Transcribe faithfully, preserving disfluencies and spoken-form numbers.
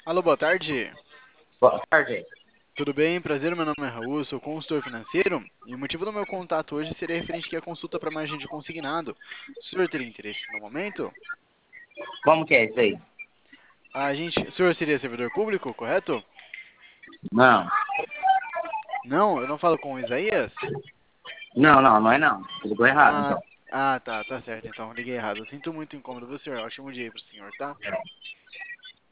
Alô, boa tarde. Boa tarde. Tudo bem? Prazer, meu nome é Raul, sou consultor financeiro e o motivo do meu contato hoje seria referente aqui à consulta para margem de consignado. O senhor teria interesse no momento? Como que é isso aí? A gente, o senhor seria servidor público, correto? Não, Não, eu não falo com o Isaías? não, não, não é não. Você ligou errado, Ah, então. ah, tá, tá certo, então liguei errado. Eu sinto muito o incômodo do senhor. Ótimo dia aí pro senhor, tá?